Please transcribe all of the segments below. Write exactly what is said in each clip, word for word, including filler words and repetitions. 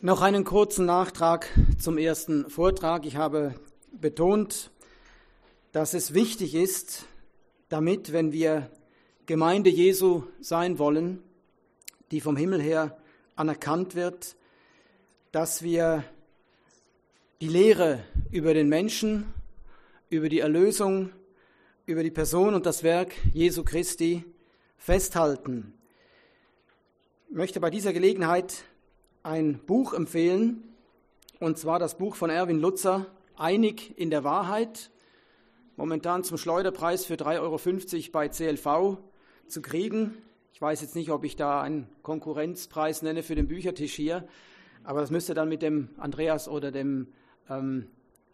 Noch einen kurzen Nachtrag zum ersten Vortrag. Ich habe betont, dass es wichtig ist, damit, wenn wir Gemeinde Jesu sein wollen, die vom Himmel her anerkannt wird, dass wir die Lehre über den Menschen, über die Erlösung, über die Person und das Werk Jesu Christi festhalten. Ich möchte bei dieser Gelegenheit ein Buch empfehlen, und zwar das Buch von Erwin Lutzer, Einig in der Wahrheit, momentan zum Schleuderpreis für drei Euro fünfzig bei C L V zu kriegen. Ich weiß jetzt nicht, ob ich da einen Konkurrenzpreis nenne für den Büchertisch hier, aber das müsste dann mit dem Andreas oder dem ähm,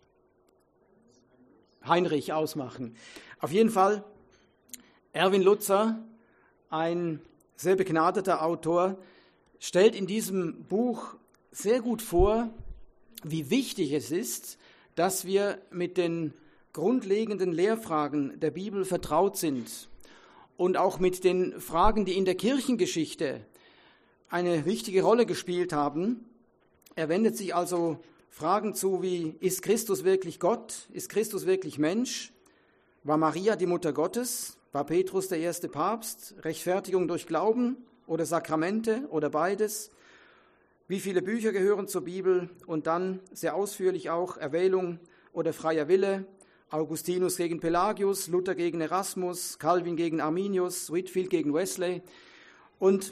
Heinrich ausmachen. Auf jeden Fall, Erwin Lutzer, ein sehr begnadeter Autor, stellt in diesem Buch sehr gut vor, wie wichtig es ist, dass wir mit den grundlegenden Lehrfragen der Bibel vertraut sind und auch mit den Fragen, die in der Kirchengeschichte eine wichtige Rolle gespielt haben. Er wendet sich also Fragen zu wie: Ist Christus wirklich Gott? Ist Christus wirklich Mensch? War Maria die Mutter Gottes? War Petrus der erste Papst? Rechtfertigung durch Glauben oder Sakramente oder beides? Wie viele Bücher gehören zur Bibel? Und dann sehr ausführlich auch Erwählung oder freier Wille, Augustinus gegen Pelagius, Luther gegen Erasmus, Calvin gegen Arminius, Whitefield gegen Wesley. Und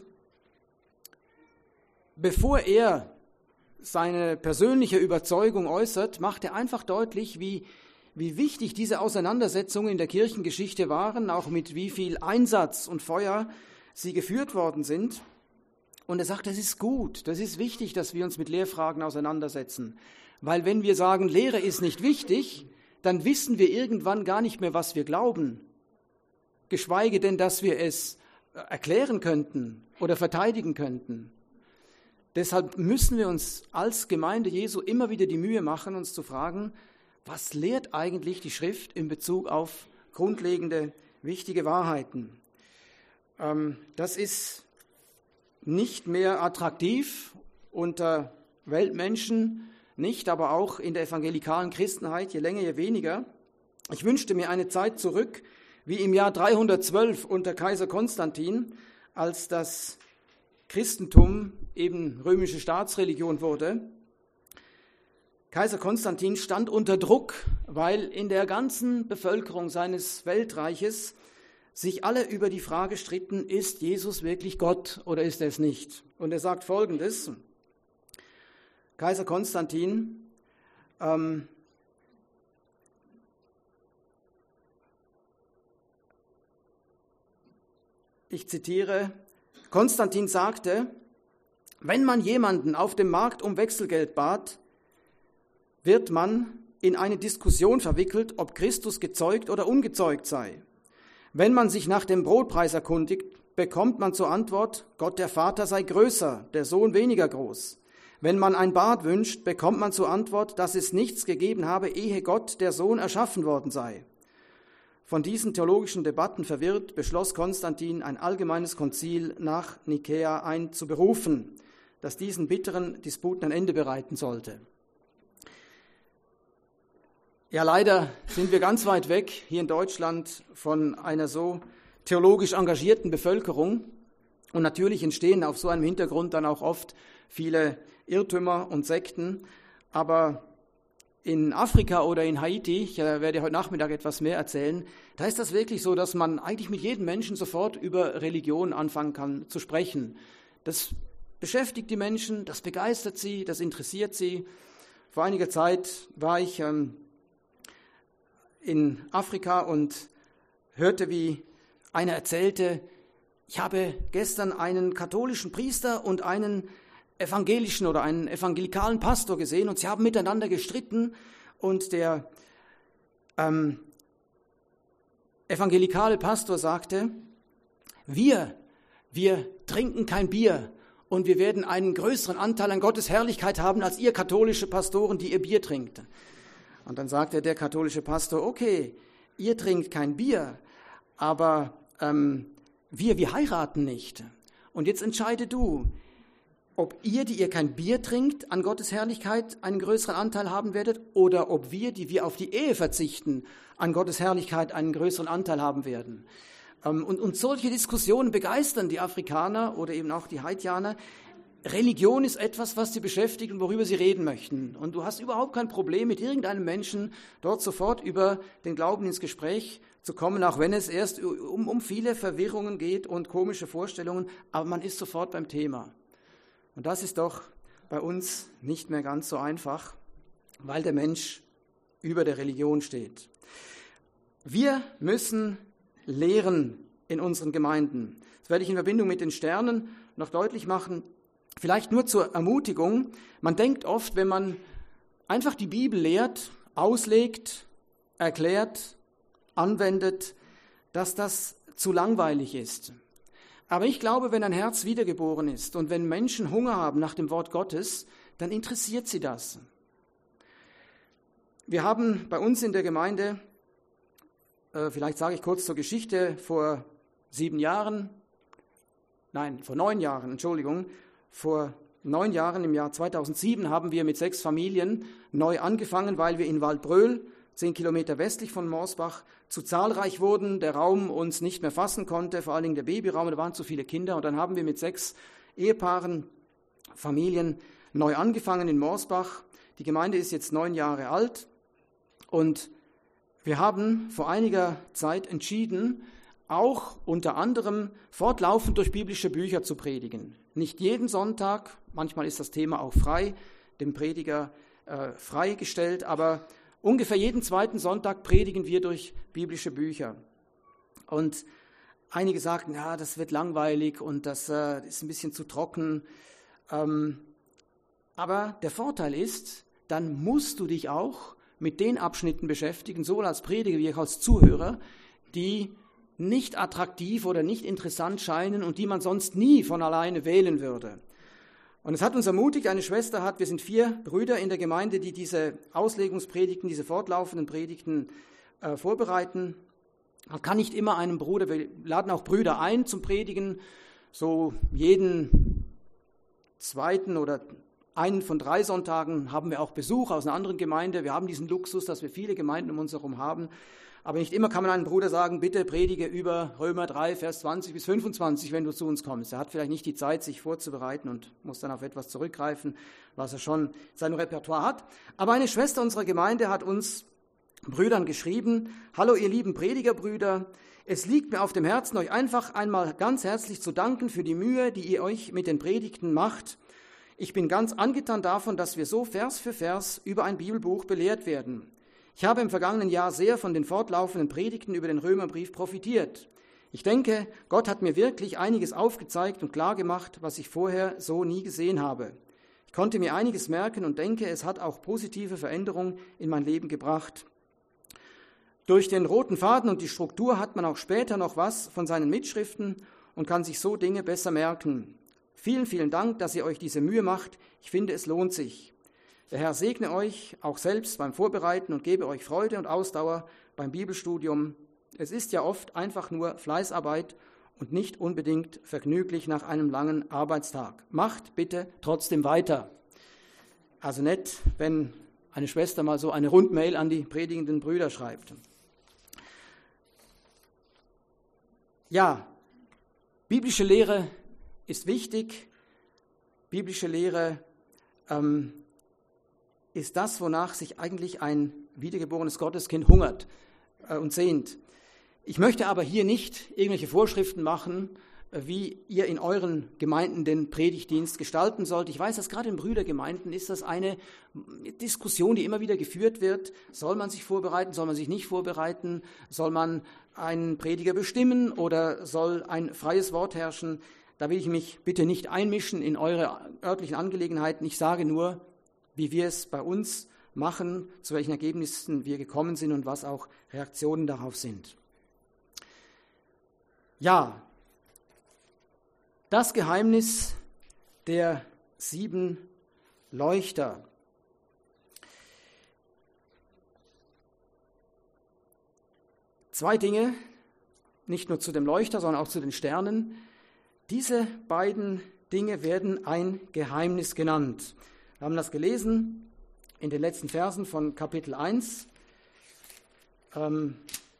bevor er seine persönliche Überzeugung äußert, macht er einfach deutlich, wie, wie wichtig diese Auseinandersetzungen in der Kirchengeschichte waren, auch mit wie viel Einsatz und Feuer sie geführt worden sind. Und er sagt, das ist gut, das ist wichtig, dass wir uns mit Lehrfragen auseinandersetzen. Weil wenn wir sagen, Lehre ist nicht wichtig, dann wissen wir irgendwann gar nicht mehr, was wir glauben. Geschweige denn, dass wir es erklären könnten oder verteidigen könnten. Deshalb müssen wir uns als Gemeinde Jesu immer wieder die Mühe machen, uns zu fragen, was lehrt eigentlich die Schrift in Bezug auf grundlegende, wichtige Wahrheiten? Das ist nicht mehr attraktiv unter Weltmenschen, nicht, aber auch in der evangelikalen Christenheit, je länger, je weniger. Ich wünschte mir eine Zeit zurück, wie im Jahr dreihundertzwölf unter Kaiser Konstantin, als das Christentum eben römische Staatsreligion wurde. Kaiser Konstantin stand unter Druck, weil in der ganzen Bevölkerung seines Weltreiches sich alle über die Frage stritten, ist Jesus wirklich Gott oder ist er es nicht? Und er sagt Folgendes: Kaiser Konstantin, ähm, ich zitiere, Konstantin sagte, wenn man jemanden auf dem Markt um Wechselgeld bat, wird man in eine Diskussion verwickelt, ob Christus gezeugt oder ungezeugt sei. Wenn man sich nach dem Brotpreis erkundigt, bekommt man zur Antwort, Gott der Vater sei größer, der Sohn weniger groß. Wenn man ein Bad wünscht, bekommt man zur Antwort, dass es nichts gegeben habe, ehe Gott, der Sohn, erschaffen worden sei. Von diesen theologischen Debatten verwirrt, beschloss Konstantin, ein allgemeines Konzil nach Nikäa einzuberufen, das diesen bitteren Disputen ein Ende bereiten sollte. Ja, leider sind wir ganz weit weg hier in Deutschland von einer so theologisch engagierten Bevölkerung. Und natürlich entstehen auf so einem Hintergrund dann auch oft viele Irrtümer und Sekten. Aber in Afrika oder in Haiti, ich werde heute Nachmittag etwas mehr erzählen, da ist das wirklich so, dass man eigentlich mit jedem Menschen sofort über Religion anfangen kann zu sprechen. Das beschäftigt die Menschen, das begeistert sie, das interessiert sie. Vor einiger Zeit war ich ähm, in Afrika und hörte, wie einer erzählte, ich habe gestern einen katholischen Priester und einen evangelischen oder einen evangelikalen Pastor gesehen und sie haben miteinander gestritten und der ähm, evangelikale Pastor sagte, wir, wir trinken kein Bier und wir werden einen größeren Anteil an Gottes Herrlichkeit haben als ihr katholische Pastoren, die ihr Bier trinkt. Und dann sagte der katholische Pastor, okay, ihr trinkt kein Bier, aber ähm, wir, wir heiraten nicht. Und jetzt entscheide du, ob ihr, die ihr kein Bier trinkt, an Gottes Herrlichkeit einen größeren Anteil haben werdet, oder ob wir, die wir auf die Ehe verzichten, an Gottes Herrlichkeit einen größeren Anteil haben werden. Und, und solche Diskussionen begeistern die Afrikaner oder eben auch die Haitianer. Religion ist etwas, was sie beschäftigt und worüber sie reden möchten. Und du hast überhaupt kein Problem, mit irgendeinem Menschen dort sofort über den Glauben ins Gespräch zu kommen, auch wenn es erst um, um viele Verwirrungen geht und komische Vorstellungen, aber man ist sofort beim Thema. Und das ist doch bei uns nicht mehr ganz so einfach, weil der Mensch über der Religion steht. Wir müssen lehren in unseren Gemeinden. Das werde ich in Verbindung mit den Sternen noch deutlich machen. Vielleicht nur zur Ermutigung. Man denkt oft, wenn man einfach die Bibel lehrt, auslegt, erklärt, anwendet, dass das zu langweilig ist. Aber ich glaube, wenn ein Herz wiedergeboren ist und wenn Menschen Hunger haben nach dem Wort Gottes, dann interessiert sie das. Wir haben bei uns in der Gemeinde, äh, vielleicht sage ich kurz zur Geschichte, vor sieben Jahren, nein, vor neun Jahren, Entschuldigung, vor neun Jahren, im Jahr zweitausendsieben, haben wir mit sechs Familien neu angefangen, weil wir in Waldbröl, zehn Kilometer westlich von Morsbach, zu zahlreich wurden, der Raum uns nicht mehr fassen konnte, vor allen Dingen der Babyraum, da waren zu viele Kinder. Und dann haben wir mit sechs Ehepaaren, Familien neu angefangen in Morsbach. Die Gemeinde ist jetzt neun Jahre alt und wir haben vor einiger Zeit entschieden, auch unter anderem fortlaufend durch biblische Bücher zu predigen. Nicht jeden Sonntag, manchmal ist das Thema auch frei, dem Prediger äh, freigestellt, aber ungefähr jeden zweiten Sonntag predigen wir durch biblische Bücher. Und einige sagten, ja, das wird langweilig und das äh, ist ein bisschen zu trocken. Ähm, aber der Vorteil ist, dann musst du dich auch mit den Abschnitten beschäftigen, sowohl als Prediger wie auch als Zuhörer, die nicht attraktiv oder nicht interessant scheinen und die man sonst nie von alleine wählen würde. Und es hat uns ermutigt, eine Schwester hat, wir sind vier Brüder in der Gemeinde, die diese Auslegungspredigten, diese fortlaufenden Predigten äh, vorbereiten. Man kann nicht immer einen Bruder, wir laden auch Brüder ein zum Predigen, so jeden zweiten oder einen von drei Sonntagen haben wir auch Besuch aus einer anderen Gemeinde. Wir haben diesen Luxus, dass wir viele Gemeinden um uns herum haben. Aber nicht immer kann man einem Bruder sagen, bitte predige über Römer drei, Vers zwanzig bis fünfundzwanzig, wenn du zu uns kommst. Er hat vielleicht nicht die Zeit, sich vorzubereiten und muss dann auf etwas zurückgreifen, was er schon in seinem Repertoire hat. Aber eine Schwester unserer Gemeinde hat uns Brüdern geschrieben, hallo ihr lieben Predigerbrüder, es liegt mir auf dem Herzen, euch einfach einmal ganz herzlich zu danken für die Mühe, die ihr euch mit den Predigten macht. Ich bin ganz angetan davon, dass wir so Vers für Vers über ein Bibelbuch belehrt werden. Ich habe im vergangenen Jahr sehr von den fortlaufenden Predigten über den Römerbrief profitiert. Ich denke, Gott hat mir wirklich einiges aufgezeigt und klargemacht, was ich vorher so nie gesehen habe. Ich konnte mir einiges merken und denke, es hat auch positive Veränderungen in mein Leben gebracht. Durch den roten Faden und die Struktur hat man auch später noch was von seinen Mitschriften und kann sich so Dinge besser merken. Vielen, vielen Dank, dass ihr euch diese Mühe macht. Ich finde, es lohnt sich. Der Herr segne euch auch selbst beim Vorbereiten und gebe euch Freude und Ausdauer beim Bibelstudium. Es ist ja oft einfach nur Fleißarbeit und nicht unbedingt vergnüglich nach einem langen Arbeitstag. Macht bitte trotzdem weiter. Also nett, wenn eine Schwester mal so eine Rundmail an die predigenden Brüder schreibt. Ja, biblische Lehre ist wichtig. Biblische Lehre ähm, ist das, wonach sich eigentlich ein wiedergeborenes Gotteskind hungert äh, und sehnt. Ich möchte aber hier nicht irgendwelche Vorschriften machen, äh, wie ihr in euren Gemeinden den Predigtdienst gestalten sollt. Ich weiß, dass gerade in Brüdergemeinden ist das eine Diskussion, die immer wieder geführt wird. Soll man sich vorbereiten, soll man sich nicht vorbereiten? Soll man einen Prediger bestimmen oder soll ein freies Wort herrschen? Da will ich mich bitte nicht einmischen in eure örtlichen Angelegenheiten. Ich sage nur, wie wir es bei uns machen, zu welchen Ergebnissen wir gekommen sind und was auch Reaktionen darauf sind. Ja, das Geheimnis der sieben Leuchter. Zwei Dinge, nicht nur zu dem Leuchter, sondern auch zu den Sternen. Diese beiden Dinge werden ein Geheimnis genannt. Wir haben das gelesen in den letzten Versen von Kapitel eins. Ähm,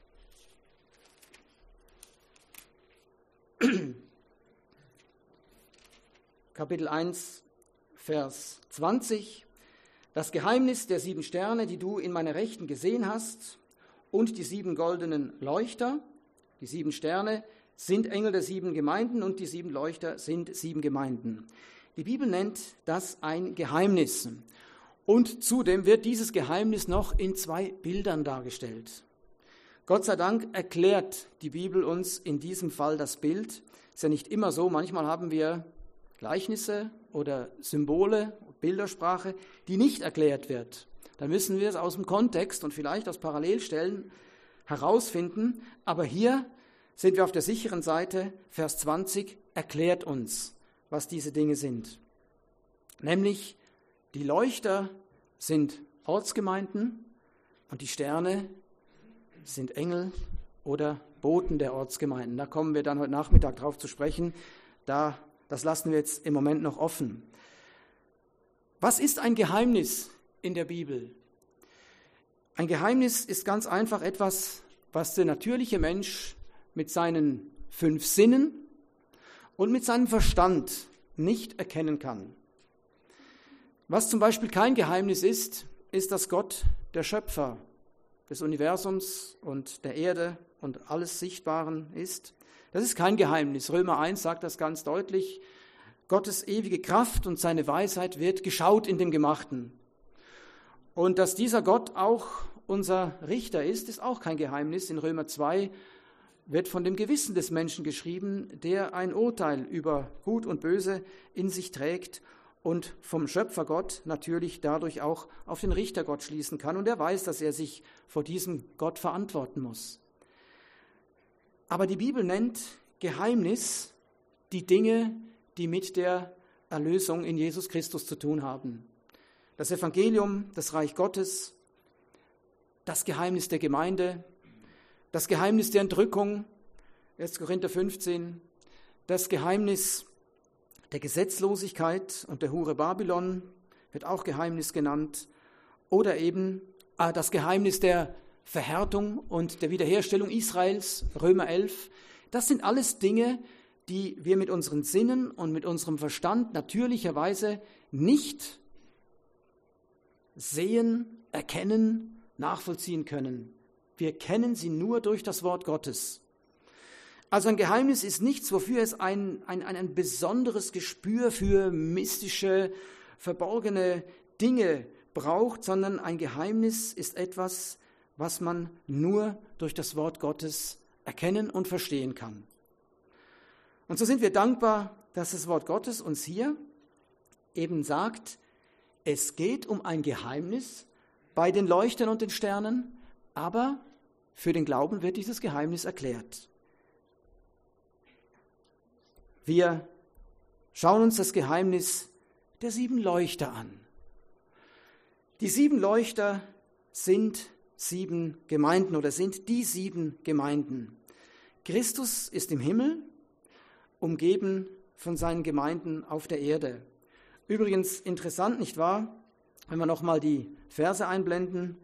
Kapitel eins, Vers zwanzig. Das Geheimnis der sieben Sterne, die du in meiner Rechten gesehen hast, und die sieben goldenen Leuchter. Die sieben Sterne sind Engel der sieben Gemeinden und die sieben Leuchter sind sieben Gemeinden. Die Bibel nennt das ein Geheimnis. Und zudem wird dieses Geheimnis noch in zwei Bildern dargestellt. Gott sei Dank erklärt die Bibel uns in diesem Fall das Bild. Ist ja nicht immer so, manchmal haben wir Gleichnisse oder Symbole, Bildersprache, die nicht erklärt wird. Dann müssen wir es aus dem Kontext und vielleicht aus Parallelstellen herausfinden. Aber hier sind wir auf der sicheren Seite. Vers zwanzig erklärt uns, was diese Dinge sind. Nämlich die Leuchter sind Ortsgemeinden und die Sterne sind Engel oder Boten der Ortsgemeinden. Da kommen wir dann heute Nachmittag drauf zu sprechen. Da, das lassen wir jetzt im Moment noch offen. Was ist ein Geheimnis in der Bibel? Ein Geheimnis ist ganz einfach etwas, was der natürliche Mensch mit seinen fünf Sinnen und mit seinem Verstand nicht erkennen kann. Was zum Beispiel kein Geheimnis ist, ist, dass Gott der Schöpfer des Universums und der Erde und alles Sichtbaren ist. Das ist kein Geheimnis. Römer eins sagt das ganz deutlich. Gottes ewige Kraft und seine Weisheit wird geschaut in dem Gemachten. Und dass dieser Gott auch unser Richter ist, ist auch kein Geheimnis. In Römer zwei wird von dem Gewissen des Menschen geschrieben, der ein Urteil über Gut und Böse in sich trägt und vom Schöpfergott natürlich dadurch auch auf den Richtergott schließen kann. Und er weiß, dass er sich vor diesem Gott verantworten muss. Aber die Bibel nennt Geheimnis die Dinge, die mit der Erlösung in Jesus Christus zu tun haben. Das Evangelium, das Reich Gottes, das Geheimnis der Gemeinde, das Geheimnis der Entrückung, erster Korinther fünfzehn, das Geheimnis der Gesetzlosigkeit und der Hure Babylon, wird auch Geheimnis genannt, oder eben äh, das Geheimnis der Verhärtung und der Wiederherstellung Israels, Römer elf. Das sind alles Dinge, die wir mit unseren Sinnen und mit unserem Verstand natürlicherweise nicht sehen, erkennen, nachvollziehen können. Wir kennen sie nur durch das Wort Gottes. Also ein Geheimnis ist nichts, wofür es ein, ein, ein besonderes Gespür für mystische, verborgene Dinge braucht, sondern ein Geheimnis ist etwas, was man nur durch das Wort Gottes erkennen und verstehen kann. Und so sind wir dankbar, dass das Wort Gottes uns hier eben sagt, es geht um ein Geheimnis bei den Leuchtern und den Sternen, aber für den Glauben wird dieses Geheimnis erklärt. Wir schauen uns das Geheimnis der sieben Leuchter an. Die sieben Leuchter sind sieben Gemeinden oder sind die sieben Gemeinden. Christus ist im Himmel, umgeben von seinen Gemeinden auf der Erde. Übrigens interessant, nicht wahr? Wenn wir nochmal die Verse einblenden.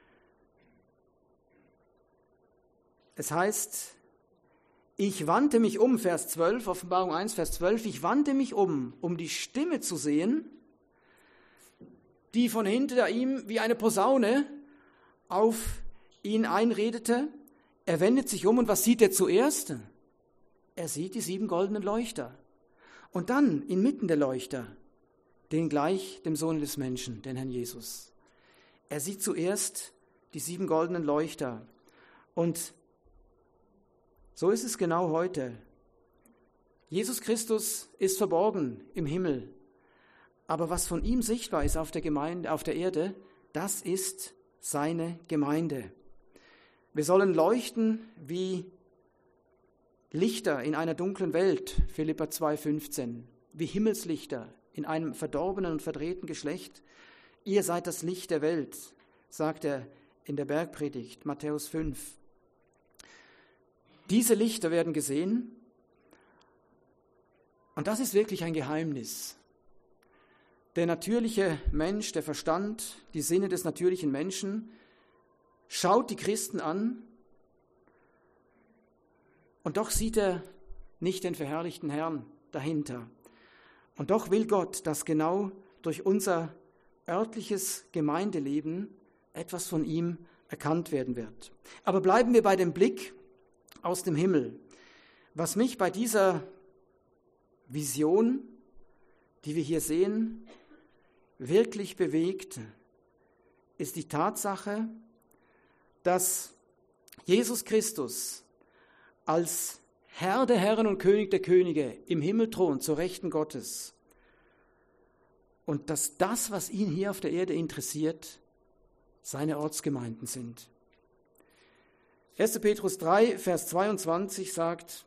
Es heißt, ich wandte mich um, Vers zwölf, Offenbarung eins, Vers zwölf, ich wandte mich um, um die Stimme zu sehen, die von hinter ihm wie eine Posaune auf ihn einredete. Er wendet sich um und was sieht er zuerst? Er sieht die sieben goldenen Leuchter. Und dann inmitten der Leuchter den gleich dem Sohn des Menschen, den Herrn Jesus. Er sieht zuerst die sieben goldenen Leuchter. Und so ist es genau heute. Jesus Christus ist verborgen im Himmel. Aber was von ihm sichtbar ist auf der Gemeinde, auf der Erde, das ist seine Gemeinde. Wir sollen leuchten wie Lichter in einer dunklen Welt, Philipper zwei, fünfzehn, wie Himmelslichter in einem verdorbenen und verdrehten Geschlecht. Ihr seid das Licht der Welt, sagt er in der Bergpredigt, Matthäus fünf. Diese Lichter werden gesehen, Und das ist wirklich ein Geheimnis. Der natürliche Mensch, der Verstand, die Sinne des natürlichen Menschen schaut die Christen an und doch sieht er nicht den verherrlichten Herrn dahinter. Und doch will Gott, dass genau durch unser örtliches Gemeindeleben etwas von ihm erkannt werden wird. Aber bleiben wir bei dem Blick aus dem Himmel. Was mich bei dieser Vision, die wir hier sehen, wirklich bewegt, ist die Tatsache, dass Jesus Christus als Herr der Herren und König der Könige im Himmel thront, zur Rechten Gottes. Und dass das, was ihn hier auf der Erde interessiert, seine Ortsgemeinden sind. erster Petrus drei, Vers zweiundzwanzig sagt,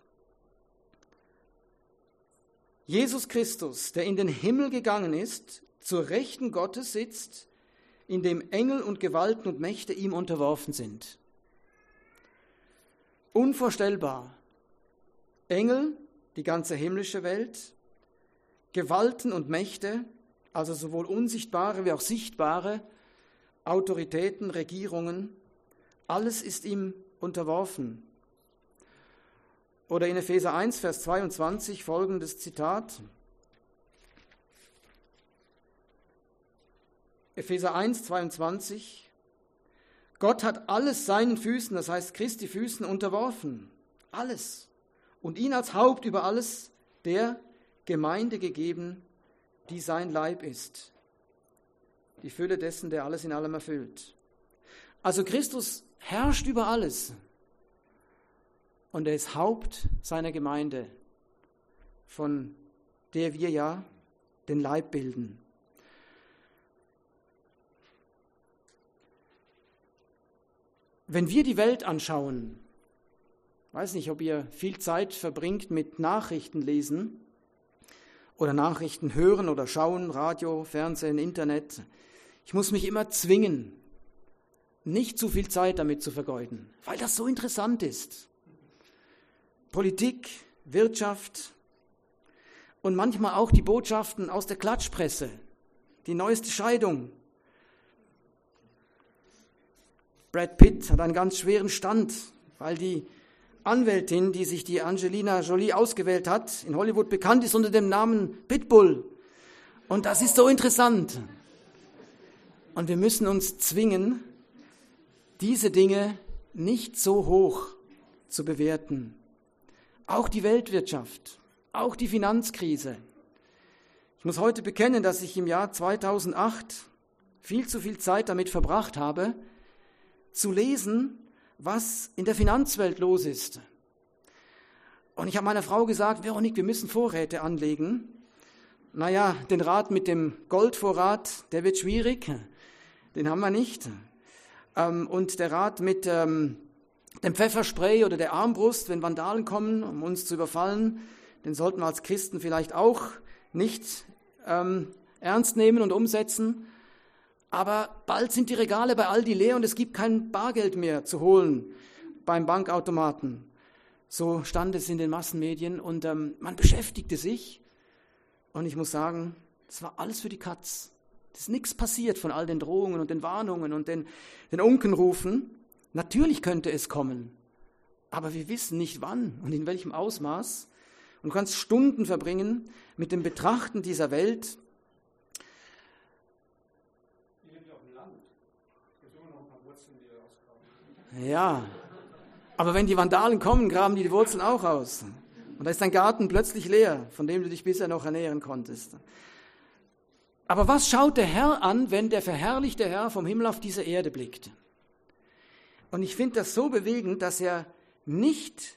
Jesus Christus, der in den Himmel gegangen ist, zur Rechten Gottes sitzt, in dem Engel und Gewalten und Mächte ihm unterworfen sind. Unvorstellbar. Engel, die ganze himmlische Welt, Gewalten und Mächte, also sowohl unsichtbare wie auch sichtbare, Autoritäten, Regierungen, alles ist ihm unterworfen. Oder in Epheser eins, Vers zweiundzwanzig folgendes Zitat. Epheser eins, zweiundzwanzig. Gott hat alles seinen Füßen, das heißt Christi Füßen, unterworfen. Alles. Und ihn als Haupt über alles der Gemeinde gegeben, die sein Leib ist. Die Fülle dessen, der alles in allem erfüllt. Also Christus herrscht über alles. Und er ist Haupt seiner Gemeinde, von der wir ja den Leib bilden. Wenn wir die Welt anschauen, weiß nicht, ob ihr viel Zeit verbringt mit Nachrichten lesen oder Nachrichten hören oder schauen, Radio, Fernsehen, Internet. Ich muss mich immer zwingen, nicht zu viel Zeit damit zu vergeuden, weil das so interessant ist. Politik, Wirtschaft und manchmal auch die Botschaften aus der Klatschpresse, die neueste Scheidung. Brad Pitt hat einen ganz schweren Stand, weil die Anwältin, die sich die Angelina Jolie ausgewählt hat, in Hollywood bekannt ist unter dem Namen Pitbull. Und das ist so interessant. Und wir müssen uns zwingen, diese Dinge nicht so hoch zu bewerten. Auch die Weltwirtschaft, auch die Finanzkrise. Ich muss heute bekennen, dass ich im Jahr zweitausendacht viel zu viel Zeit damit verbracht habe, zu lesen, was in der Finanzwelt los ist. Und ich habe meiner Frau gesagt, Veronique, wir müssen Vorräte anlegen. Naja, den Rat mit dem Goldvorrat, der wird schwierig, den haben wir nicht. Und der Rat mit dem Pfefferspray oder der Armbrust, wenn Vandalen kommen, um uns zu überfallen, den sollten wir als Christen vielleicht auch nicht ähm, ernst nehmen und umsetzen. Aber bald sind die Regale bei Aldi leer und es gibt kein Bargeld mehr zu holen beim Bankautomaten. So stand es in den Massenmedien und ähm, man beschäftigte sich. Und ich muss sagen, das war alles für die Katz. Es ist nichts passiert von all den Drohungen und den Warnungen und den, den Unkenrufen. Natürlich könnte es kommen, aber wir wissen nicht wann und in welchem Ausmaß. Und du kannst Stunden verbringen mit dem Betrachten dieser Welt. Ja, aber wenn die Vandalen kommen, graben die die Wurzeln auch aus. Und da ist dein Garten plötzlich leer, von dem du dich bisher noch ernähren konntest. Aber was schaut der Herr an, wenn der verherrlichte Herr vom Himmel auf diese Erde blickt? Und ich finde das so bewegend, dass er nicht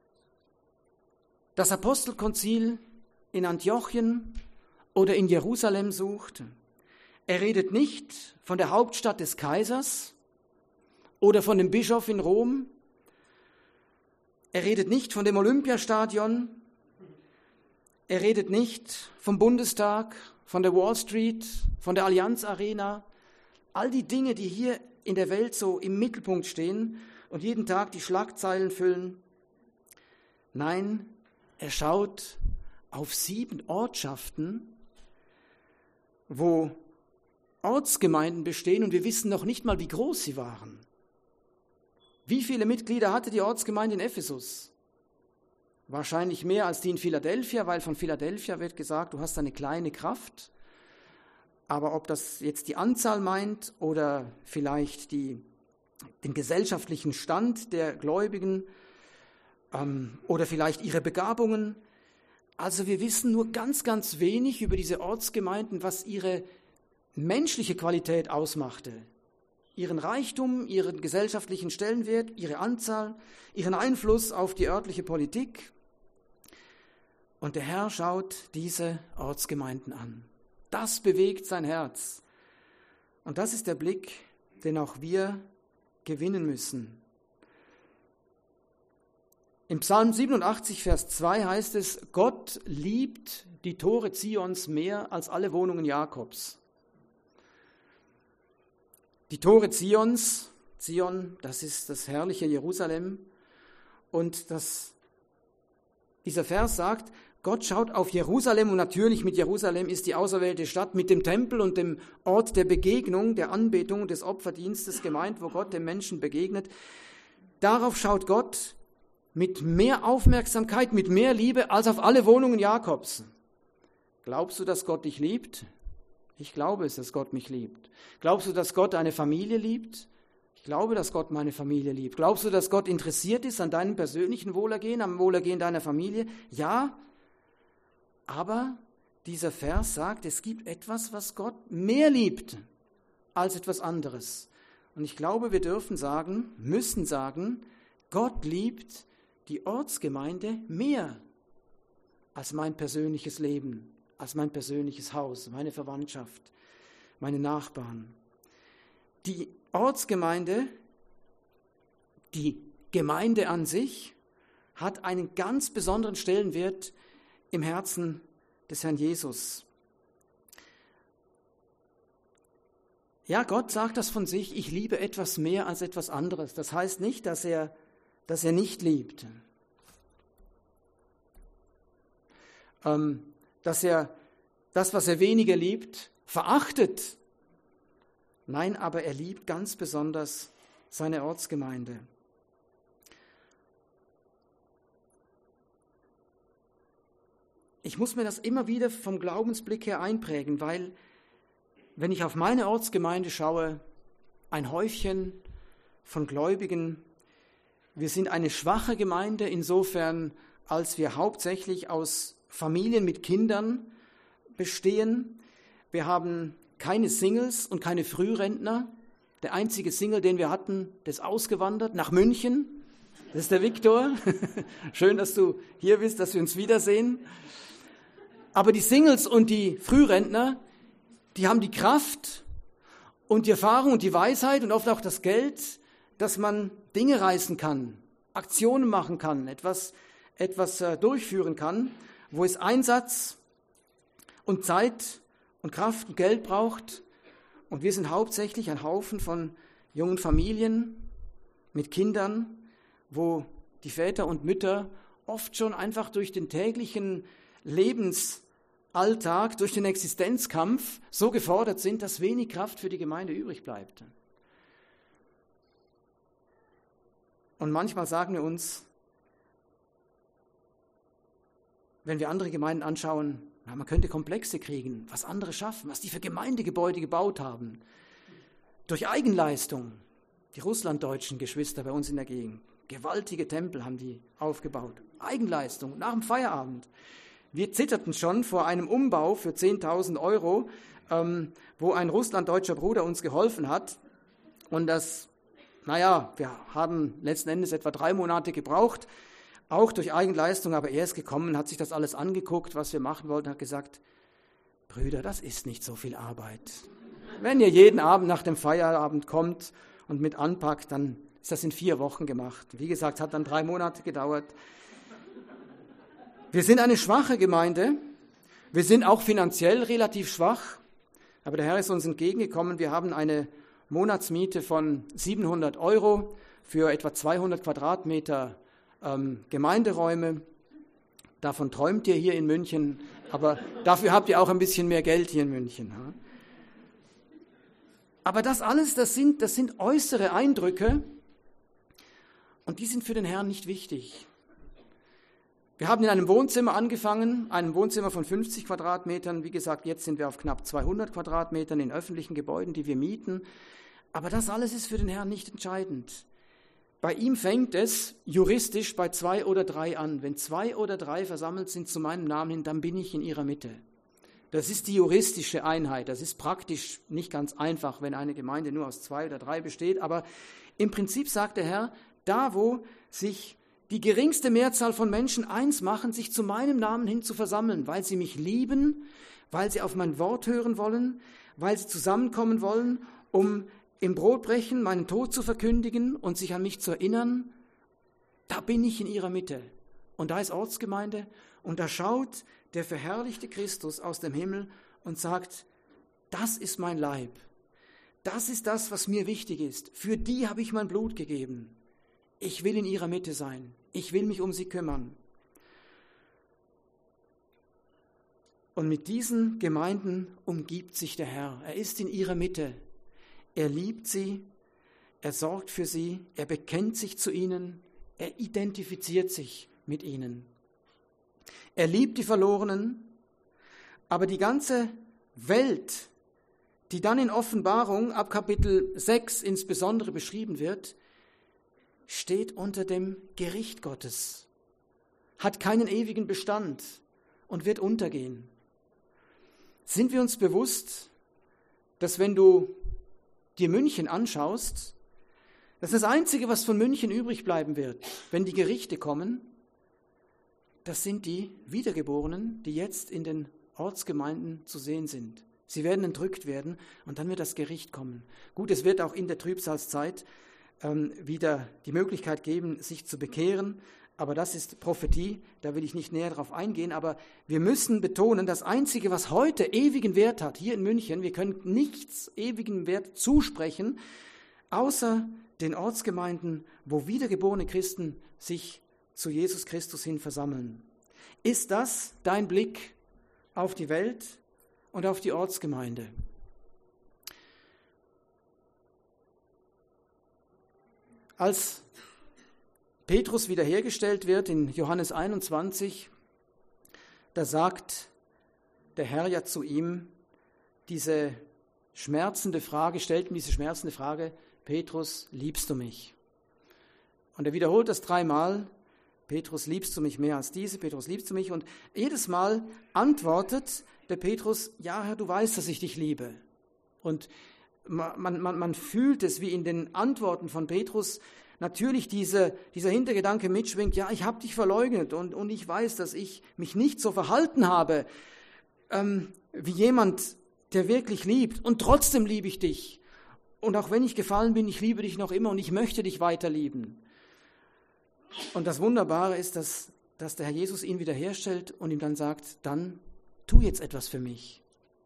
das Apostelkonzil in Antiochien oder in Jerusalem sucht. Er redet nicht von der Hauptstadt des Kaisers oder von dem Bischof in Rom. Er redet nicht von dem Olympiastadion. Er redet nicht vom Bundestag, von der Wall Street, von der Allianz Arena. All die Dinge, die hier in der Welt so im Mittelpunkt stehen und jeden Tag die Schlagzeilen füllen. Nein, er schaut auf sieben Ortschaften, wo Ortsgemeinden bestehen und wir wissen noch nicht mal, wie groß sie waren. Wie viele Mitglieder hatte die Ortsgemeinde in Ephesus? Wahrscheinlich mehr als die in Philadelphia, weil von Philadelphia wird gesagt, du hast eine kleine Kraft. Aber ob das jetzt die Anzahl meint oder vielleicht die, den gesellschaftlichen Stand der Gläubigen ähm, oder vielleicht ihre Begabungen. Also wir wissen nur ganz, ganz wenig über diese Ortsgemeinden, was ihre menschliche Qualität ausmachte. Ihren Reichtum, ihren gesellschaftlichen Stellenwert, ihre Anzahl, ihren Einfluss auf die örtliche Politik. Und der Herr schaut diese Ortsgemeinden an. Das bewegt sein Herz. Und das ist der Blick, den auch wir gewinnen müssen. Im Psalm siebenundachtzig, Vers zwei heißt es, Gott liebt die Tore Zions mehr als alle Wohnungen Jakobs. Die Tore Zions, Zion, das ist das herrliche Jerusalem. Und das, dieser Vers sagt, Gott schaut auf Jerusalem und natürlich mit Jerusalem ist die auserwählte Stadt mit dem Tempel und dem Ort der Begegnung, der Anbetung, des Opferdienstes gemeint, wo Gott dem Menschen begegnet. Darauf schaut Gott mit mehr Aufmerksamkeit, mit mehr Liebe als auf alle Wohnungen Jakobs. Glaubst du, dass Gott dich liebt? Ich glaube es, dass Gott mich liebt. Glaubst du, dass Gott eine Familie liebt? Ich glaube, dass Gott meine Familie liebt. Glaubst du, dass Gott interessiert ist an deinem persönlichen Wohlergehen, am Wohlergehen deiner Familie? Ja, aber dieser Vers sagt, es gibt etwas, was Gott mehr liebt als etwas anderes. Und ich glaube, wir dürfen sagen, müssen sagen, Gott liebt die Ortsgemeinde mehr als mein persönliches Leben, als mein persönliches Haus, meine Verwandtschaft, meine Nachbarn. Die Ortsgemeinde, die Gemeinde an sich, hat einen ganz besonderen Stellenwert im Herzen des Herrn Jesus. Ja, Gott sagt das von sich, ich liebe etwas mehr als etwas anderes. Das heißt nicht, dass er, dass er nicht liebt. Ähm, dass er das, was er weniger liebt, verachtet. Nein, aber er liebt ganz besonders seine Ortsgemeinde. Ich muss mir das immer wieder vom Glaubensblick her einprägen, weil wenn ich auf meine Ortsgemeinde schaue, ein Häufchen von Gläubigen, wir sind eine schwache Gemeinde insofern, als wir hauptsächlich aus Familien mit Kindern bestehen. Wir haben keine Singles und keine Frührentner. Der einzige Single, den wir hatten, der ist ausgewandert nach München. Das ist der Viktor. Schön, dass du hier bist, dass wir uns wiedersehen. Aber die Singles und die Frührentner, die haben die Kraft und die Erfahrung und die Weisheit und oft auch das Geld, dass man Dinge reißen kann, Aktionen machen kann, etwas, etwas äh, durchführen kann, wo es Einsatz und Zeit und Kraft und Geld braucht. Und wir sind hauptsächlich ein Haufen von jungen Familien mit Kindern, wo die Väter und Mütter oft schon einfach durch den täglichen Lebensalltag, durch den Existenzkampf so gefordert sind, dass wenig Kraft für die Gemeinde übrig bleibt. Und manchmal sagen wir uns, wenn wir andere Gemeinden anschauen, na, man könnte Komplexe kriegen, was andere schaffen, was die für Gemeindegebäude gebaut haben. Durch Eigenleistung. Die russlanddeutschen Geschwister bei uns in der Gegend. Gewaltige Tempel haben die aufgebaut. Eigenleistung, nach dem Feierabend. Wir zitterten schon vor einem Umbau für zehntausend Euro, ähm, wo ein russlanddeutscher Bruder uns geholfen hat. Und das, naja, wir haben letzten Endes etwa drei Monate gebraucht, auch durch Eigenleistung, aber er ist gekommen, hat sich das alles angeguckt, was wir machen wollten, hat gesagt, Brüder, das ist nicht so viel Arbeit. Wenn ihr jeden Abend nach dem Feierabend kommt und mit anpackt, dann ist das in vier Wochen gemacht. Wie gesagt, hat dann drei Monate gedauert. Wir sind eine schwache Gemeinde. Wir sind auch finanziell relativ schwach. Aber der Herr ist uns entgegengekommen. Wir haben eine Monatsmiete von siebenhundert Euro für etwa zweihundert Quadratmeter ähm, Gemeinderäume. Davon träumt ihr hier in München, aber dafür habt ihr auch ein bisschen mehr Geld hier in München. Aber das alles, das sind, das sind äußere Eindrücke und die sind für den Herrn nicht wichtig. Wir haben in einem Wohnzimmer angefangen, einem Wohnzimmer von fünfzig Quadratmetern. Wie gesagt, jetzt sind wir auf knapp zweihundert Quadratmetern in öffentlichen Gebäuden, die wir mieten. Aber das alles ist für den Herrn nicht entscheidend. Bei ihm fängt es juristisch bei zwei oder drei an. Wenn zwei oder drei versammelt sind zu meinem Namen hin, dann bin ich in ihrer Mitte. Das ist die juristische Einheit. Das ist praktisch nicht ganz einfach, wenn eine Gemeinde nur aus zwei oder drei besteht. Aber im Prinzip sagt der Herr, da wo sich die geringste Mehrzahl von Menschen eins machen, sich zu meinem Namen hin zu versammeln, weil sie mich lieben, weil sie auf mein Wort hören wollen, weil sie zusammenkommen wollen, um im Brotbrechen meinen Tod zu verkündigen und sich an mich zu erinnern, da bin ich in ihrer Mitte. Und da ist Ortsgemeinde und da schaut der verherrlichte Christus aus dem Himmel und sagt, das ist mein Leib, das ist das, was mir wichtig ist, für die habe ich mein Blut gegeben. Ich will in ihrer Mitte sein. Ich will mich um sie kümmern. Und mit diesen Gemeinden umgibt sich der Herr. Er ist in ihrer Mitte. Er liebt sie, er sorgt für sie, er bekennt sich zu ihnen, er identifiziert sich mit ihnen. Er liebt die Verlorenen, aber die ganze Welt, die dann in Offenbarung ab Kapitel sechs insbesondere beschrieben wird, steht unter dem Gericht Gottes, hat keinen ewigen Bestand und wird untergehen. Sind wir uns bewusst, dass wenn du dir München anschaust, dass das Einzige, was von München übrig bleiben wird, wenn die Gerichte kommen, das sind die Wiedergeborenen, die jetzt in den Ortsgemeinden zu sehen sind. Sie werden entrückt werden und dann wird das Gericht kommen. Gut, es wird auch in der Trübsalzeit wieder die Möglichkeit geben, sich zu bekehren. Aber das ist Prophetie, da will ich nicht näher darauf eingehen. Aber wir müssen betonen, das Einzige, was heute ewigen Wert hat, hier in München, wir können nichts ewigen Wert zusprechen, außer den Ortsgemeinden, wo wiedergeborene Christen sich zu Jesus Christus hin versammeln. Ist das dein Blick auf die Welt und auf die Ortsgemeinde? Als Petrus wiederhergestellt wird in Johannes einundzwanzig, da sagt der Herr ja zu ihm diese schmerzende Frage, stellt ihm diese schmerzende Frage, Petrus, liebst du mich? Und er wiederholt das dreimal, Petrus, liebst du mich mehr als diese? Petrus, liebst du mich? Und jedes Mal antwortet der Petrus, ja Herr, du weißt, dass ich dich liebe. Und Man, man, man fühlt es, wie in den Antworten von Petrus natürlich diese, dieser Hintergedanke mitschwingt, ja, ich habe dich verleugnet und, und ich weiß, dass ich mich nicht so verhalten habe, ähm, wie jemand, der wirklich liebt und trotzdem liebe ich dich. Und auch wenn ich gefallen bin, ich liebe dich noch immer und ich möchte dich weiter lieben. Und das Wunderbare ist, dass, dass der Herr Jesus ihn wiederherstellt und ihm dann sagt, dann tu jetzt etwas für mich.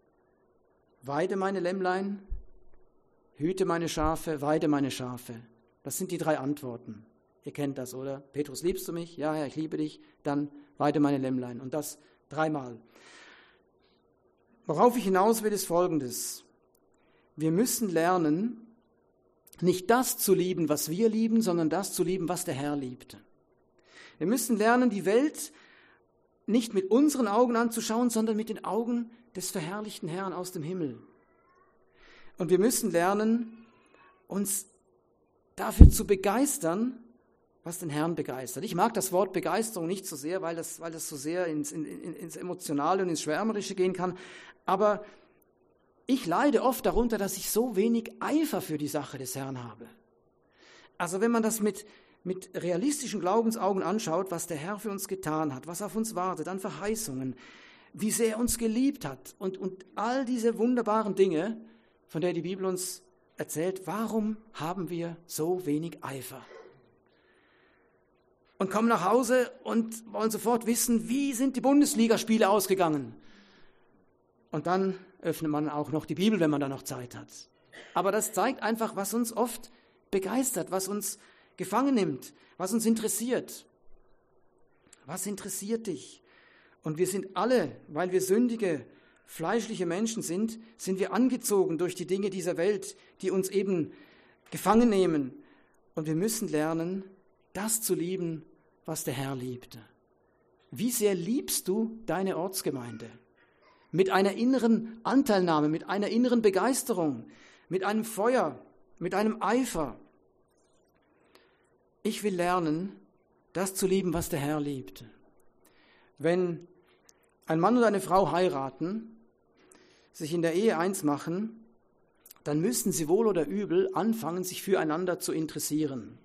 Weide meine Lämmlein, hüte meine Schafe, weide meine Schafe. Das sind die drei Antworten. Ihr kennt das, oder? Petrus, liebst du mich? Ja, Herr, ich liebe dich. Dann weide meine Lämmlein. Und das dreimal. Worauf ich hinaus will, ist Folgendes. Wir müssen lernen, nicht das zu lieben, was wir lieben, sondern das zu lieben, was der Herr liebt. Wir müssen lernen, die Welt nicht mit unseren Augen anzuschauen, sondern mit den Augen des verherrlichten Herrn aus dem Himmel. Und wir müssen lernen, uns dafür zu begeistern, was den Herrn begeistert. Ich mag das Wort Begeisterung nicht so sehr, weil das, weil das so sehr ins, in, ins Emotionale und ins Schwärmerische gehen kann. Aber ich leide oft darunter, dass ich so wenig Eifer für die Sache des Herrn habe. Also wenn man das mit, mit realistischen Glaubensaugen anschaut, was der Herr für uns getan hat, was auf uns wartet, an Verheißungen, wie sehr er uns geliebt hat und, und all diese wunderbaren Dinge, von der die Bibel uns erzählt, warum haben wir so wenig Eifer? Und kommen nach Hause und wollen sofort wissen, wie sind die Bundesligaspiele ausgegangen? Und dann öffnet man auch noch die Bibel, wenn man da noch Zeit hat. Aber das zeigt einfach, was uns oft begeistert, was uns gefangen nimmt, was uns interessiert. Was interessiert dich? Und wir sind alle, weil wir sündige, fleischliche Menschen sind, sind wir angezogen durch die Dinge dieser Welt, die uns eben gefangen nehmen. Und wir müssen lernen, das zu lieben, was der Herr liebte. Wie sehr liebst du deine Ortsgemeinde? Mit einer inneren Anteilnahme, mit einer inneren Begeisterung, mit einem Feuer, mit einem Eifer. Ich will lernen, das zu lieben, was der Herr liebt. Wenn ein Mann und eine Frau heiraten, sich in der Ehe eins machen, dann müssen sie wohl oder übel anfangen, sich füreinander zu interessieren.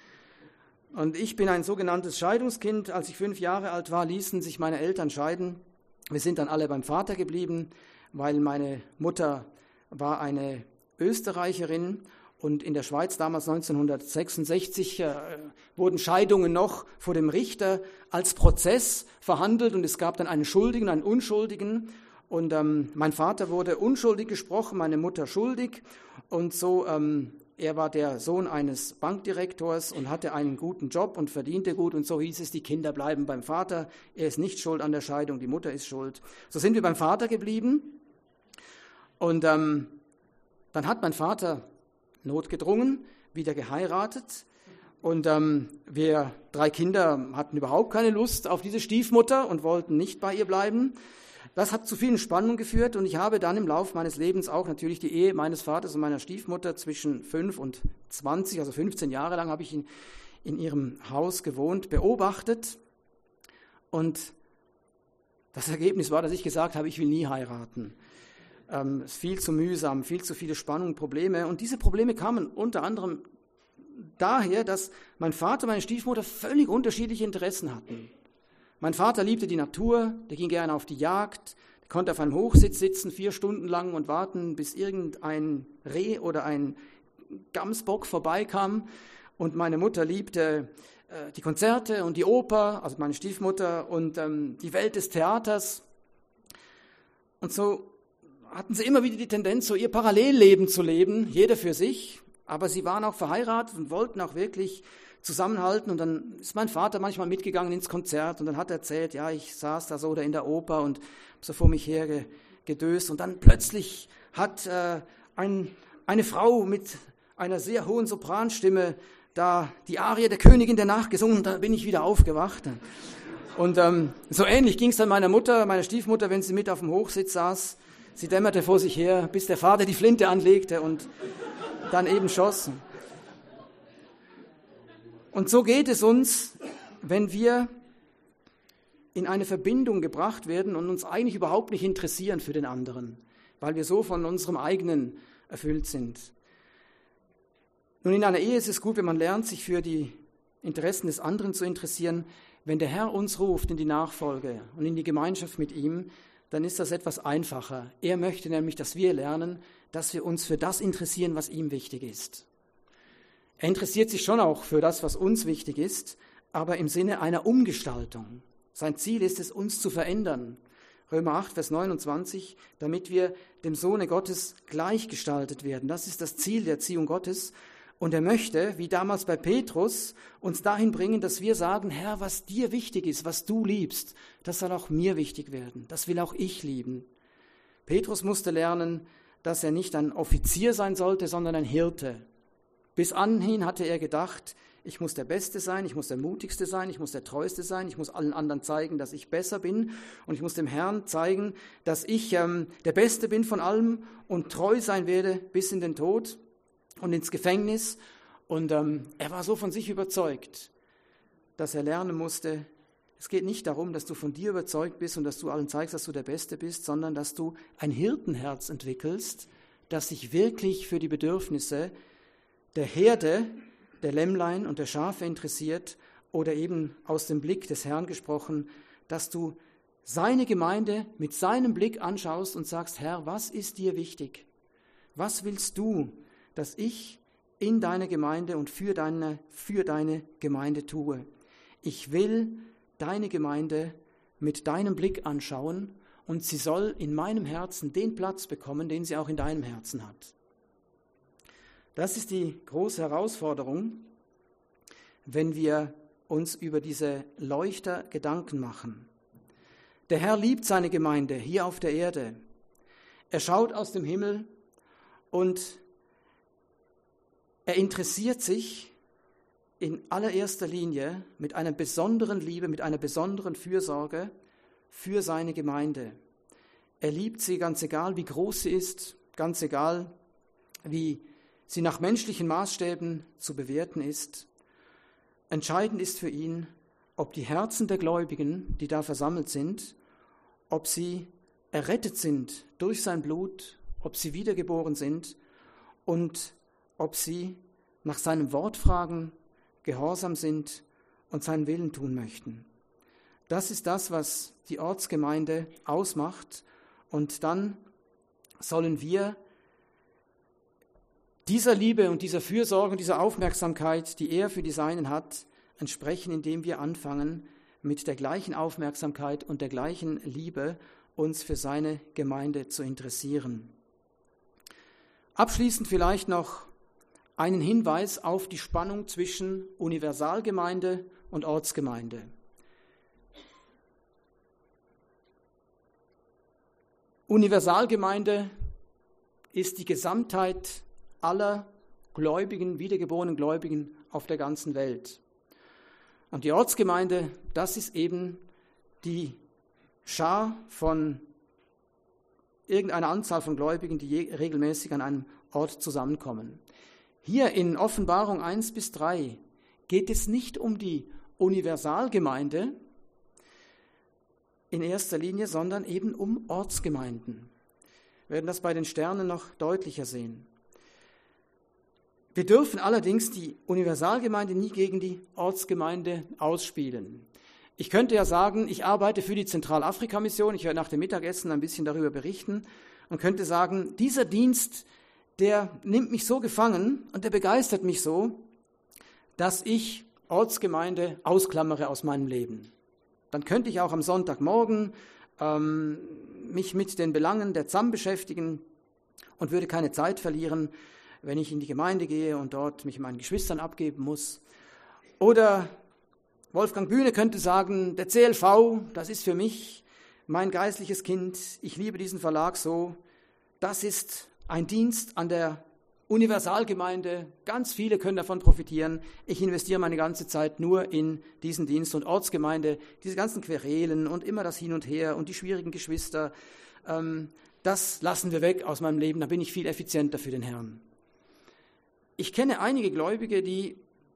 Und ich bin ein sogenanntes Scheidungskind. Als ich fünf Jahre alt war, ließen sich meine Eltern scheiden. Wir sind dann alle beim Vater geblieben, weil meine Mutter war eine Österreicherin und in der Schweiz damals neunzehnhundertsechsundsechzig äh, wurden Scheidungen noch vor dem Richter als Prozess verhandelt und es gab dann einen Schuldigen, einen Unschuldigen und ähm, mein Vater wurde unschuldig gesprochen, meine Mutter schuldig und so, ähm, er war der Sohn eines Bankdirektors und hatte einen guten Job und verdiente gut und so hieß es, die Kinder bleiben beim Vater, er ist nicht schuld an der Scheidung, die Mutter ist schuld. So sind wir beim Vater geblieben und ähm, dann hat mein Vater notgedrungen wieder geheiratet und ähm, wir drei Kinder hatten überhaupt keine Lust auf diese Stiefmutter und wollten nicht bei ihr bleiben. Das hat zu vielen Spannungen geführt und ich habe dann im Laufe meines Lebens auch natürlich die Ehe meines Vaters und meiner Stiefmutter zwischen fünf und zwanzig, also fünfzehn Jahre lang habe ich in, in ihrem Haus gewohnt, beobachtet und das Ergebnis war, dass ich gesagt habe, ich will nie heiraten. Ähm, es ist viel zu mühsam, viel zu viele Spannungen, Probleme und diese Probleme kamen unter anderem daher, dass mein Vater und meine Stiefmutter völlig unterschiedliche Interessen hatten. Mein Vater liebte die Natur, der ging gerne auf die Jagd, der konnte auf einem Hochsitz sitzen, vier Stunden lang und warten, bis irgendein Reh oder ein Gamsbock vorbeikam. Und meine Mutter liebte äh, die Konzerte und die Oper, also meine Stiefmutter, und ähm, die Welt des Theaters. Und so hatten sie immer wieder die Tendenz, so ihr Parallelleben zu leben, jeder für sich. Aber sie waren auch verheiratet und wollten auch wirklich zusammenhalten und dann ist mein Vater manchmal mitgegangen ins Konzert und dann hat er erzählt, ja, ich saß da so oder in der Oper und so vor mich her gedöst und dann plötzlich hat äh, ein, eine Frau mit einer sehr hohen Sopranstimme da die Arie der Königin der Nacht gesungen und da bin ich wieder aufgewacht. Und ähm, so ähnlich ging es dann meiner Mutter, meiner Stiefmutter, wenn sie mit auf dem Hochsitz saß. Sie dämmerte vor sich her, bis der Vater die Flinte anlegte und dann eben schoss. Und so geht es uns, wenn wir in eine Verbindung gebracht werden und uns eigentlich überhaupt nicht interessieren für den anderen, weil wir so von unserem eigenen erfüllt sind. Nun, in einer Ehe ist es gut, wenn man lernt, sich für die Interessen des anderen zu interessieren. Wenn der Herr uns ruft in die Nachfolge und in die Gemeinschaft mit ihm, dann ist das etwas einfacher. Er möchte nämlich, dass wir lernen, dass wir uns für das interessieren, was ihm wichtig ist. Er interessiert sich schon auch für das, was uns wichtig ist, aber im Sinne einer Umgestaltung. Sein Ziel ist es, uns zu verändern. Römer acht, Vers neunundzwanzig, damit wir dem Sohne Gottes gleichgestaltet werden. Das ist das Ziel der Erziehung Gottes. Und er möchte, wie damals bei Petrus, uns dahin bringen, dass wir sagen, Herr, was dir wichtig ist, was du liebst, das soll auch mir wichtig werden. Das will auch ich lieben. Petrus musste lernen, dass er nicht ein Offizier sein sollte, sondern ein Hirte. Bis anhin hatte er gedacht, ich muss der Beste sein, ich muss der Mutigste sein, ich muss der Treueste sein, ich muss allen anderen zeigen, dass ich besser bin und ich muss dem Herrn zeigen, dass ich ähm, der Beste bin von allem und treu sein werde bis in den Tod und ins Gefängnis. Und ähm, er war so von sich überzeugt, dass er lernen musste, es geht nicht darum, dass du von dir überzeugt bist und dass du allen zeigst, dass du der Beste bist, sondern dass du ein Hirtenherz entwickelst, das sich wirklich für die Bedürfnisse der Herde, der Lämmlein und der Schafe interessiert oder eben aus dem Blick des Herrn gesprochen, dass du seine Gemeinde mit seinem Blick anschaust und sagst, Herr, was ist dir wichtig? Was willst du, dass ich in deine Gemeinde und für deine, für deine Gemeinde tue? Ich will deine Gemeinde mit deinem Blick anschauen und sie soll in meinem Herzen den Platz bekommen, den sie auch in deinem Herzen hat. Das ist die große Herausforderung, wenn wir uns über diese Leuchter Gedanken machen. Der Herr liebt seine Gemeinde hier auf der Erde. Er schaut aus dem Himmel und er interessiert sich in allererster Linie mit einer besonderen Liebe, mit einer besonderen Fürsorge für seine Gemeinde. Er liebt sie, ganz egal, wie groß sie ist, ganz egal, wie sie nach menschlichen Maßstäben zu bewerten ist. Entscheidend ist für ihn, ob die Herzen der Gläubigen, die da versammelt sind, ob sie errettet sind durch sein Blut, ob sie wiedergeboren sind und ob sie nach seinem Wort fragen, gehorsam sind und seinen Willen tun möchten. Das ist das, was die Ortsgemeinde ausmacht. Und dann sollen wir dieser Liebe und dieser Fürsorge und dieser Aufmerksamkeit, die er für die Seinen hat, entsprechen, indem wir anfangen, mit der gleichen Aufmerksamkeit und der gleichen Liebe uns für seine Gemeinde zu interessieren. Abschließend vielleicht noch einen Hinweis auf die Spannung zwischen Universalgemeinde und Ortsgemeinde. Universalgemeinde ist die Gesamtheit aller Gläubigen, wiedergeborenen Gläubigen auf der ganzen Welt. Und die Ortsgemeinde, das ist eben die Schar von irgendeiner Anzahl von Gläubigen, die je, regelmäßig an einem Ort zusammenkommen. Hier in Offenbarung eins bis drei geht es nicht um die Universalgemeinde in erster Linie, sondern eben um Ortsgemeinden. Wir werden das bei den Sternen noch deutlicher sehen. Wir dürfen allerdings die Universalgemeinde nie gegen die Ortsgemeinde ausspielen. Ich könnte ja sagen, ich arbeite für die Zentralafrika-Mission, ich werde nach dem Mittagessen ein bisschen darüber berichten und könnte sagen, dieser Dienst, der nimmt mich so gefangen und der begeistert mich so, dass ich Ortsgemeinde ausklammere aus meinem Leben. Dann könnte ich auch am Sonntagmorgen ähm, mich mit den Belangen der Z A M beschäftigen und würde keine Zeit verlieren, wenn ich in die Gemeinde gehe und dort mich meinen Geschwistern abgeben muss. Oder Wolfgang Bühne könnte sagen, der C L V, das ist für mich mein geistliches Kind, ich liebe diesen Verlag so, das ist ein Dienst an der Universalgemeinde, ganz viele können davon profitieren, ich investiere meine ganze Zeit nur in diesen Dienst und Ortsgemeinde, diese ganzen Querelen und immer das Hin und Her und die schwierigen Geschwister, ähm, das lassen wir weg aus meinem Leben, da bin ich viel effizienter für den Herrn. Ich kenne einige Gläubige, die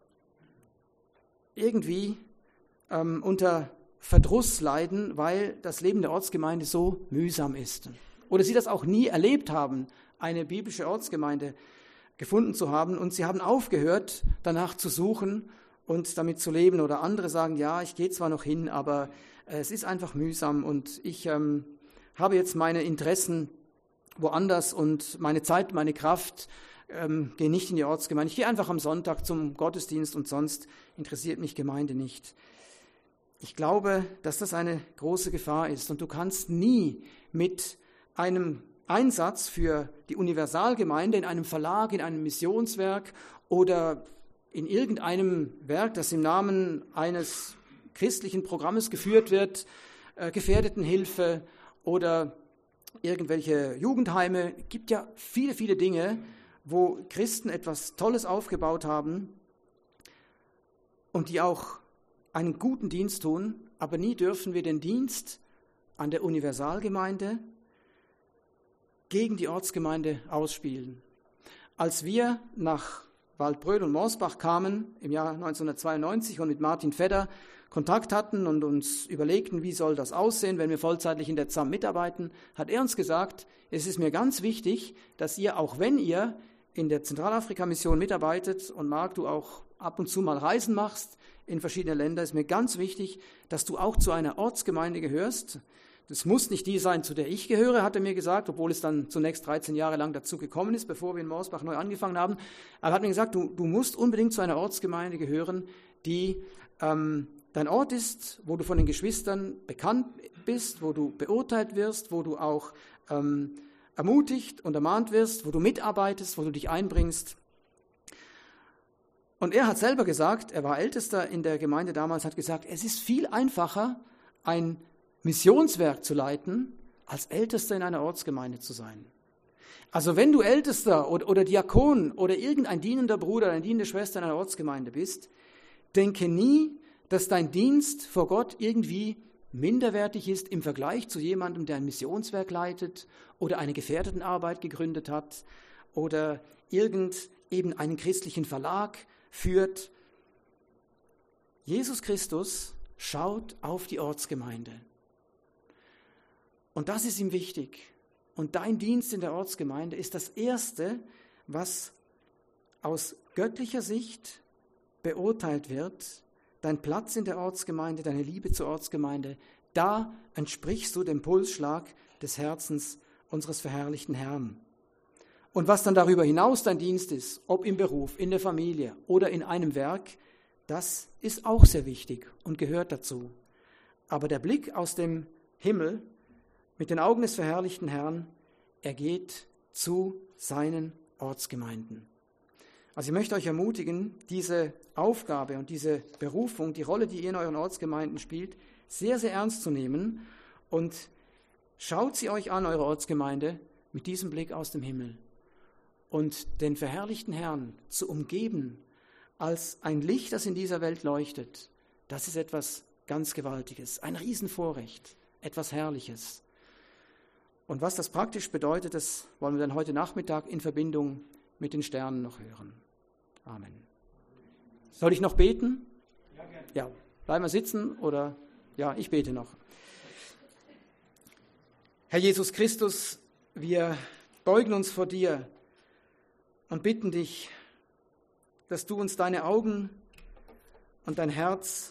irgendwie ähm, unter Verdruss leiden, weil das Leben der Ortsgemeinde so mühsam ist. Oder sie das auch nie erlebt haben, eine biblische Ortsgemeinde gefunden zu haben. Und sie haben aufgehört, danach zu suchen und damit zu leben. Oder andere sagen, ja, ich gehe zwar noch hin, aber äh, es ist einfach mühsam und ich ähm, habe jetzt meine Interessen woanders und meine Zeit, meine Kraft, Ähm, gehe nicht in die Ortsgemeinde. Ich gehe einfach am Sonntag zum Gottesdienst und sonst interessiert mich Gemeinde nicht. Ich glaube, dass das eine große Gefahr ist und du kannst nie mit einem Einsatz für die Universalgemeinde in einem Verlag, in einem Missionswerk oder in irgendeinem Werk, das im Namen eines christlichen Programmes geführt wird, äh, Gefährdetenhilfe oder irgendwelche Jugendheime, es gibt ja viele, viele Dinge, wo Christen etwas Tolles aufgebaut haben und die auch einen guten Dienst tun, aber nie dürfen wir den Dienst an der Universalgemeinde gegen die Ortsgemeinde ausspielen. Als wir nach Waldbröl und Morsbach kamen im Jahr neunzehnhundertzweiundneunzig und mit Martin Fedder Kontakt hatten und uns überlegten, wie soll das aussehen, wenn wir vollzeitlich in der Z A M mitarbeiten, hat er uns gesagt, es ist mir ganz wichtig, dass ihr, auch wenn ihr in der Zentralafrika-Mission mitarbeitet und Marc, du auch ab und zu mal Reisen machst in verschiedene Länder, ist mir ganz wichtig, dass du auch zu einer Ortsgemeinde gehörst. Das muss nicht die sein, zu der ich gehöre, hat er mir gesagt, obwohl es dann zunächst dreizehn Jahre lang dazu gekommen ist, bevor wir in Morsbach neu angefangen haben. Aber er hat mir gesagt, du, du musst unbedingt zu einer Ortsgemeinde gehören, die ähm, dein Ort ist, wo du von den Geschwistern bekannt bist, wo du beurteilt wirst, wo du auch ähm, ermutigt und ermahnt wirst, wo du mitarbeitest, wo du dich einbringst. Und er hat selber gesagt, er war Ältester in der Gemeinde damals, hat gesagt, es ist viel einfacher, ein Missionswerk zu leiten, als Ältester in einer Ortsgemeinde zu sein. Also wenn du Ältester oder, oder Diakon oder irgendein dienender Bruder, eine dienende Schwester in einer Ortsgemeinde bist, denke nie, dass dein Dienst vor Gott irgendwie minderwertig ist im Vergleich zu jemandem, der ein Missionswerk leitet oder eine Gefährdetenarbeit gegründet hat oder irgend eben einen christlichen Verlag führt. Jesus Christus schaut auf die Ortsgemeinde. Und das ist ihm wichtig. Und dein Dienst in der Ortsgemeinde ist das Erste, was aus göttlicher Sicht beurteilt wird. Dein Platz in der Ortsgemeinde, deine Liebe zur Ortsgemeinde, da entsprichst du dem Pulsschlag des Herzens unseres verherrlichten Herrn. Und was dann darüber hinaus dein Dienst ist, ob im Beruf, in der Familie oder in einem Werk, das ist auch sehr wichtig und gehört dazu. Aber der Blick aus dem Himmel mit den Augen des verherrlichten Herrn, er geht zu seinen Ortsgemeinden. Also ich möchte euch ermutigen, diese Aufgabe und diese Berufung, die Rolle, die ihr in euren Ortsgemeinden spielt, sehr, sehr ernst zu nehmen und schaut sie euch an, eure Ortsgemeinde, mit diesem Blick aus dem Himmel und den verherrlichten Herrn zu umgeben als ein Licht, das in dieser Welt leuchtet. Das ist etwas ganz Gewaltiges, ein Riesenvorrecht, etwas Herrliches. Und was das praktisch bedeutet, das wollen wir dann heute Nachmittag in Verbindung mit den Sternen noch hören. Amen. Soll ich noch beten? Ja, gerne. Ja, bleiben wir sitzen oder? Ja, ich bete noch. Herr Jesus Christus, wir beugen uns vor dir und bitten dich, dass du uns deine Augen und dein Herz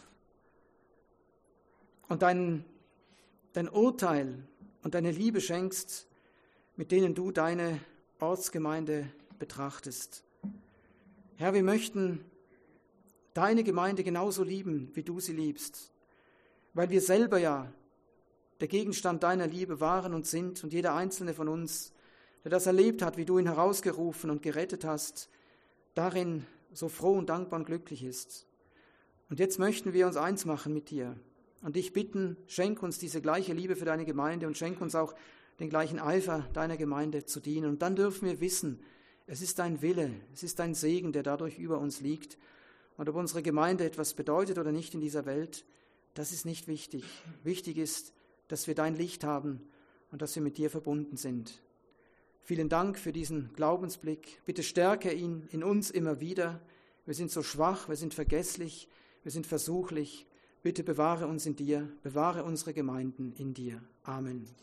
und dein, dein Urteil und deine Liebe schenkst, mit denen du deine Ortsgemeinde betrachtest. Herr, wir möchten deine Gemeinde genauso lieben, wie du sie liebst, weil wir selber ja der Gegenstand deiner Liebe waren und sind und jeder einzelne von uns, der das erlebt hat, wie du ihn herausgerufen und gerettet hast, darin so froh und dankbar und glücklich ist. Und jetzt möchten wir uns eins machen mit dir und dich bitten, schenk uns diese gleiche Liebe für deine Gemeinde und schenk uns auch den gleichen Eifer deiner Gemeinde zu dienen. Und dann dürfen wir wissen, es ist dein Wille, es ist dein Segen, der dadurch über uns liegt. Und ob unsere Gemeinde etwas bedeutet oder nicht in dieser Welt, das ist nicht wichtig. Wichtig ist, dass wir dein Licht haben und dass wir mit dir verbunden sind. Vielen Dank für diesen Glaubensblick. Bitte stärke ihn in uns immer wieder. Wir sind so schwach, wir sind vergesslich, wir sind versuchlich. Bitte bewahre uns in dir, bewahre unsere Gemeinden in dir. Amen.